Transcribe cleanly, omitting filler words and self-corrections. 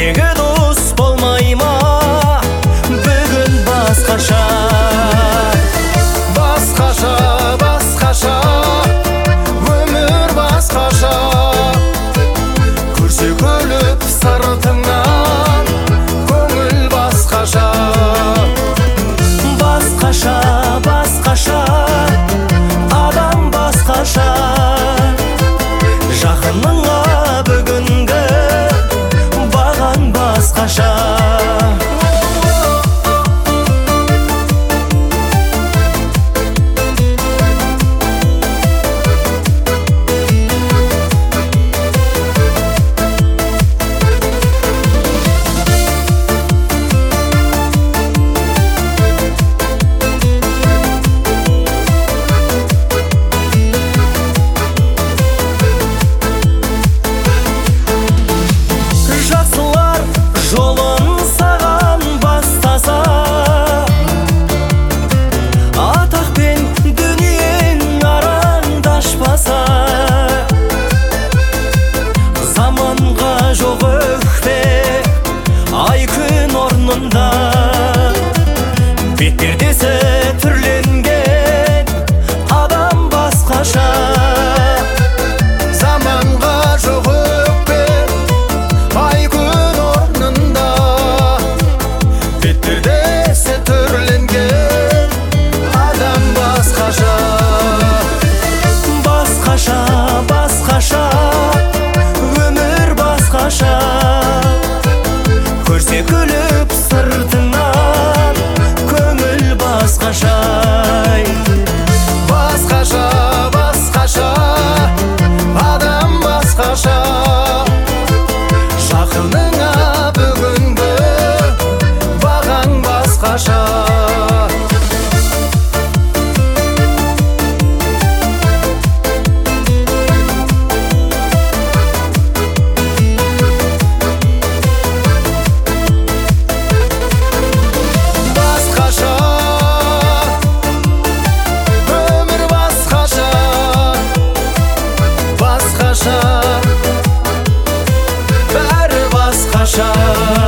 ертегі дос болмай ма? Бүгін басқаша, басқаша, басқаша, өмір басқаша. Көрсе күліп сыртыңнан, көңіл басқаша. басқаша, басқаша, адам басқаша. Жақыныңа бүгінгі баған басқаша. Жолын саған бастаса, атақ пен дүниең арандашпаса, заманға жоқ өкпе, ай күн орнында, бет-пердесі түрленген адам басқаша. Заманға жоқ өкпе, ай күн орнында, бет-пердесі түрленген адам басқаша. Басқаша, басқаша, өмір басқаша. Көрсе күліп сыртыңнан, көңіл басқаша. Басқаша, басқаша, адам басқаша. Жақыныңа бүгінгі бағаң басқаша. Басқаша, өмір басқаша. Басқаша, бәрі басқаша.